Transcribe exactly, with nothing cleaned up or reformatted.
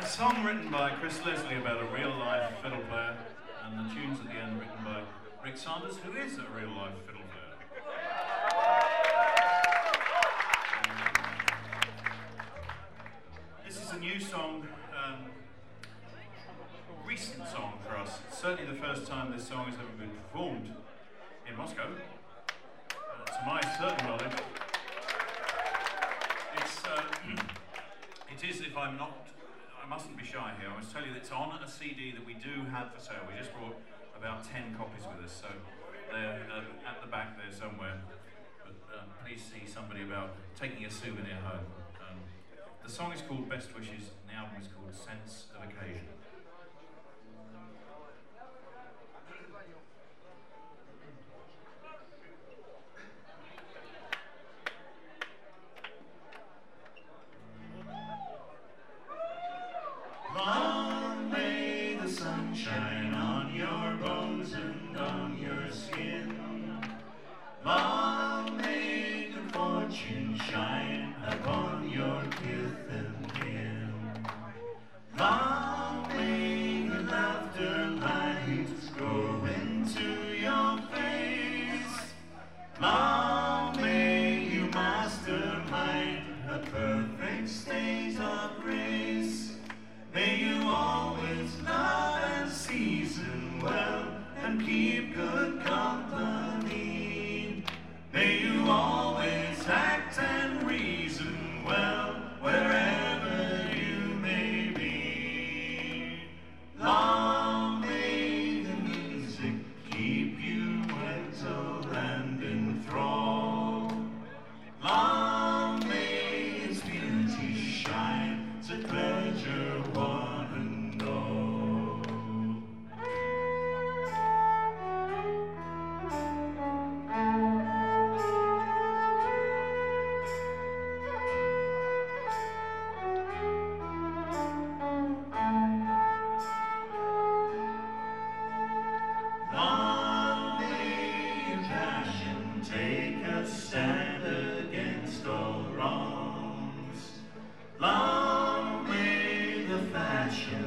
A song written by Chris Leslie about a real-life fiddle player, and the tunes at the end written by Rick Sanders, who is a real-life fiddle player. This is a new song, um, recent song for us. It's certainly the first time this song has ever been performed in Moscow, uh, to my certain knowledge. It's, uh, it is, if I'm not, I mustn't be shy here, I must tell you that it's on a C D that we do have for sale. We just brought about ten copies with us, so they're uh, at the back there somewhere. But uh, please see somebody about taking a souvenir home. Um, the song is called Best Wishes, and the album is called Sense of Occasion. Long may the sun shine on your bones and on your skin. Long may good fortune shine upon your kith and kin. Long may the laughter lights go into your face. Long may you mastermind a perfect state of grace. May you always love and season well and keep good company. May you always act and reason well wherever you may be. Long may the music keep you gentle and enthralled. Long may its beauty shine to pleasure one and all. Long may your passion take a stand against all wrongs. Long may the fashion